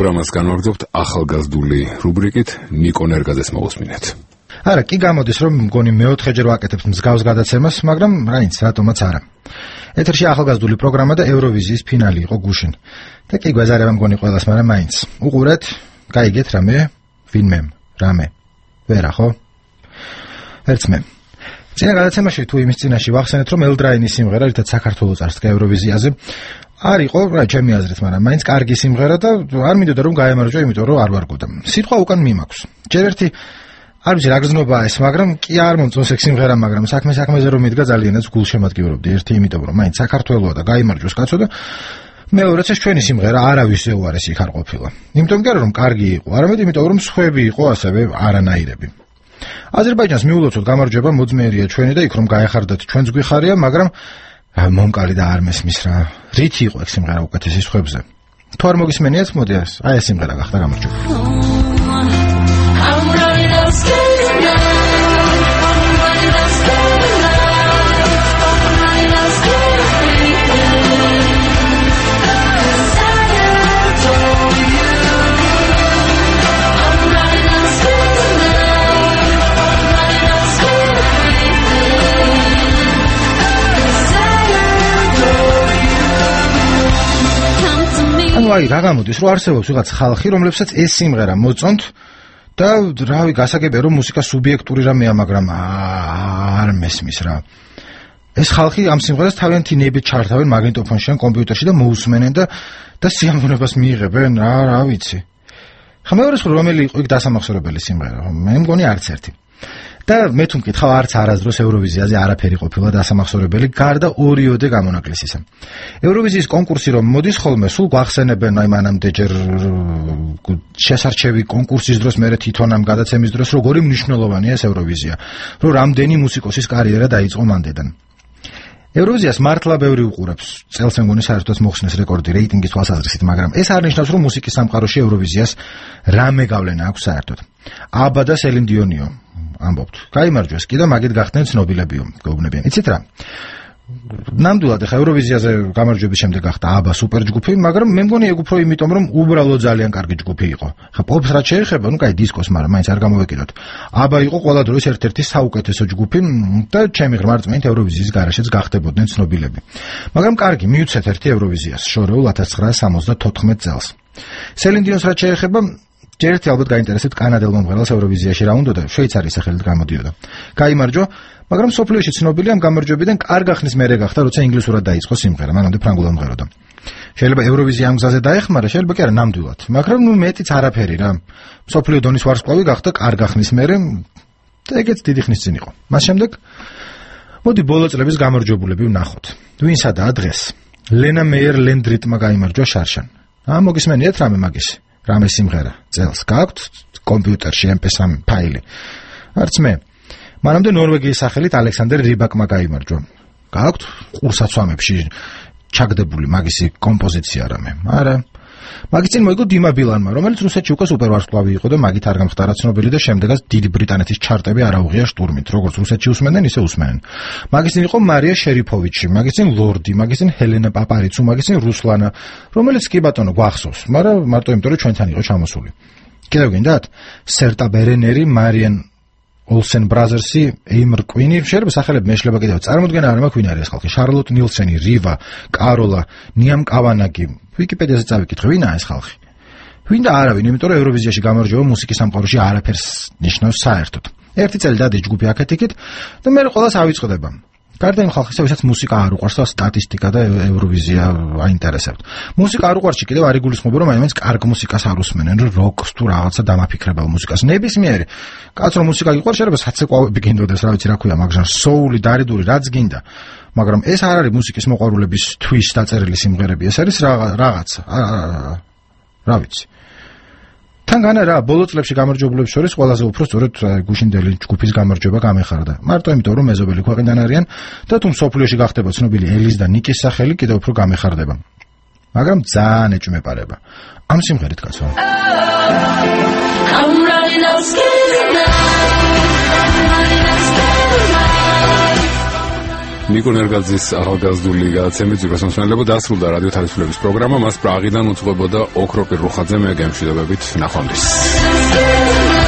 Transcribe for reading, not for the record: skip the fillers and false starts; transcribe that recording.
პროგრამას განვაგრძობთ ახალგაზრდული რუბრიკით ნიკო ნერგაძეს მოგესმინეთ. არა, კი გამოდის რომ მგონი მეოთხეჯერ ვაკეთებთ მსგავს გადაცემას, მაგრამ რაინც რატომაც არა. ეთერში ახალგაზრდული პროგრამა და ევროვიზიის ფინალი იყო გუშინ. და კი გვეზარება მგონი ყველას, მაგრამ მაინც. უყურეთ, გაიგეთ რამე, ვინმე, რამე. ვერა ხო? ერთს მე. წინა გადაცემაში თუ იმის წინაში ვახსენეთ, რომ ელდრაინის სიმღერა, რითაც საქართველოს წარსდგა ევროვიზიაზე, არ იყო, ჩემი აზრით, მაგრამ მაინც კარგი სიმღერა და არ მინდოდა რომ გაემარჯვა, იმიტომ რომ არ ვარგოდა. სიტყვა უკან მიმაქვს. ჯერ ერთი არ ვიცი რა გზნობაა ეს, მაგრამ კი არ მომწონს ეგ სიმღერა, მაგრამ საქმეზე რომ მიდგა ძალიანაც გულშემატკივრობდი. ერთი იმიტომ რომ მაინც საქართველოა და გაიმარჯვოს კაცო და მეორეც ეს ჩვენი სიმღერა არავის უარესი იქ არ ყოფილა. იმიტომ კი არა რომ კარგი იყო, არამედ იმიტომ რომ სხვები იყო ასევე არანაირები. აზერბაიჯანს მიულოცოთ გამარჯვება, მოძმეერია ჩვენი და იქ რომ გაეხარდათ ჩვენც გვიხარია, მაგრამ მომკალი და არ მესმის რა. რითი იყო ეგ სიმღერა უკეთესი სხვებზე? თუ არ მოგისმენიათ, მოდი აი ეს სიმღერა გახდა გამარჯვება. აი რა გამოდის რომ არსებობს ვიღაც ხალხი რომლებსაც ეს სიმღერა მოწონთ და რავი გასაგებია რომ მუსიკა სუბიექტური რამეა მაგრამ არ მესმის რა ეს ხალხი ამ სიმღერას თავიანთი ნებით ჩართავენ მაგნიტოფონში ან კომპიუტერში და მოусმენენ და სიამოვნებას მიიღებენ რა ვიცი ხა მეორე სულ რომელი იყო იქ დასამახსოვრებელი სიმღერა მე მგონი არც ერთი და მე თუ მკითხავ არც არასდროს ევროვიზიაზე არაფერი ყოფილა დასამახსოვრებელი გარდა ორიოდე გამონაკლისისა. ევროვიზიის კონკურსი რომ მოდის ხოლმე სულ გვახსენებენ აი მანამდე ჯერ შესარჩევი კონკურსის დროს მე თვითონ ამ გადაცემის დროს როგორი მნიშვნელოვანია ეს ევროვიზია რომ რამდენი მუსიკოსის კარიერა დაიწყო მანდედან. ევროვიზიას მართლა ბევრი უყურებს. წელს მგონი საერთოდ მოხსნეს რეკორდი რეიტინგის თვალსაზრისით, მაგრამ ეს არ ნიშნავს რომ მუსიკის სამყაროში ევროვიზიას რამე გავლენა აქვს საერთოდ. აბა და სელინ დიონიო ამბობთ. გაიმარჯვეს კი და მაგით გახდნენ ცნობილებიო, გეუბნებიან. იცით რა? ნამდვილად ახლა ევროვიზიაზე გამარჯვების შემდეგ გახდა აბა სუპერ ჯგუფი, მაგრამ მე მგონი ეგ უფრო იმიტომ რომ უბრალოდ ძალიან კარგი ჯგუფი იყო. ხა პოპს რაც შეეხება, ნუ კაი დისკოს, მაგრამ მაინც არ გამოვეკიდოთ. აბა იყო ყველა დროის ერთ-ერთი საუკეთესო ჯგუფი და ჩემი ღრმა რწმენით ევროვიზიის გარაშეც გახდებოდნენ ცნობილები. მაგრამ კარგი, მივცეთ ერთი ევროვიზიას შორეულ 1974 წელს. სელინ დიონს რაც შეეხება ჯერ ერთი ალბათ გაინტერესებთ კანადელ მომღერალს ევროვიზიაში რა უნდა და შვეიცარიის სახელით გამოდიოდა. გაიმარჯვა, მაგრამ სოფლიოში ცნობილი ამ გამარჯვებიდან კარგ ახნის მერე გახდა, როცა ინგლისურად დაიწყო სიმღერა, მანამდე ფრანგულად მომღეროდა. შეიძლება ევროვიზია ამ გზაზე დაეხმარა, შეიძლება კი არა ნამდვილად, მაგრამ ნუ მეტიც არაფერი რა. სოფლიო დონის ვარსკვლავი გახდა კარგ ახნის მერე და ეგეც დიდი ხნის წინ იყო. მას შემდეგ მოდი ბოლო წლების გამარჯვებულები ვნახოთ. ვინ სადაა დღეს? ლენა მეიერ ლენდრიტმა გაიმარჯვა შარშან. მოგისმენიათ რამე მაგისი? რამე სიმღერა წელს გაქვთ კომპიუტერში MP3 ფაილი. არც მე. მანამდე ნორვეგიის სახელით ალექსანდერ რიბაკმა გაიმარჯვა. გაქვთ ყურსაცვამებში ჩაგდებული მაგისი კომპოზიცია რამე. არა. მაგის წინ მოიგო დიმა ბილანმა, რომელიც რუსეთში უკვე სუპერვარსკვლავი იყო და მაგით არ გამხდარა ცნობილი და შემდეგაც დიდი ბრიტანეთის ჩარტები არაუღია შტურმით, როგორც რუსეთში უსმენდნენ, ისე უსმენენ. მაგის წინ იყო მარია შერიფოვიჩი, მაგის წინ ლორდი, მაგის წინ ჰელენა პაპარიცუ, მაგის წინ რუსლანა, რომელიც კი ბატონო გვახსოვს, მაგრამ მარტო იმიტომ რომ ჩვენთან იყო ჩამოსული. კიდევ გინდათ? სერტა ბერენერი, მარიან Olsen Brothers-ი, Eimir Queen-ი, შეიძლება სახელები მეშლება კიდევ წარმოდგენა არ მაქვს ვინ არის ეს ხალხი. შარლოტ ნილსენი, რივა, კაროლა, ნიამ კავანაკი. ვიკიპედიაზე წავიკითხე, ვინაა ეს ხალხი? ვინ და არავინ, იმიტომ რომ ევროვიზიაში გამარჯვება მუსიკის სამყაროში არაფერს ნიშნავს საერთოდ. ერთი წელი დადის ჯგუფი აქეთ-იქით და მე ყველას ავიწყდება. გარდა იმ ხალხისა, ვისაც მუსიკა არ უყვარს და სტატისტიკა და ევროვიზია აინტერესებთ. მუსიკა არ უყვარს კიდევ არ იგულისხმება რომ აიმენს კარგ მუსიკას არ უსმენენ, რომ როკს თუ რაღაცა დამაფიქრებელ მუსიკას. ნებისმიერი კაც რომ მუსიკა გიყვარს, შეიძლება საცეკვავები გინდოდეს, რა ვიცი რა ქვია, მაგჟან სოული, დარიდური, რაც გინდა. მაგრამ ეს არ არის მუსიკის მოყვარულების თვის დაწერილი სიმღერები, ეს არის რაღაცა. რა ვიცი. თანგანა რა, ბოლო წლებში გამარჯვებულებს შორის ყველაზე უფრო სწორედ გუშინდელი ჯგუფის გამარჯვება გამეხარდა. მარტო იმიტომ რომ მეზობელი ქვეყნიდან არიან და თუ მსოფლიოში გახდება ცნობილი ელის და ნიკის სახელი კიდევ უფრო გამეხარდება. მაგრამ ძალიან ეჭვმეპარება. ამ სიმღერით კაცო. ნიკო ნერგაძის ახალგაზრდული გადაცემით ზურგასმოსმენელებო დასრულდა რადიო თავისუფლების პროგრამა. მას პრაღიდან უძღვებოდა ოქროპირ რუხაძე. მე გემშვიდობებით, ნახვამდის.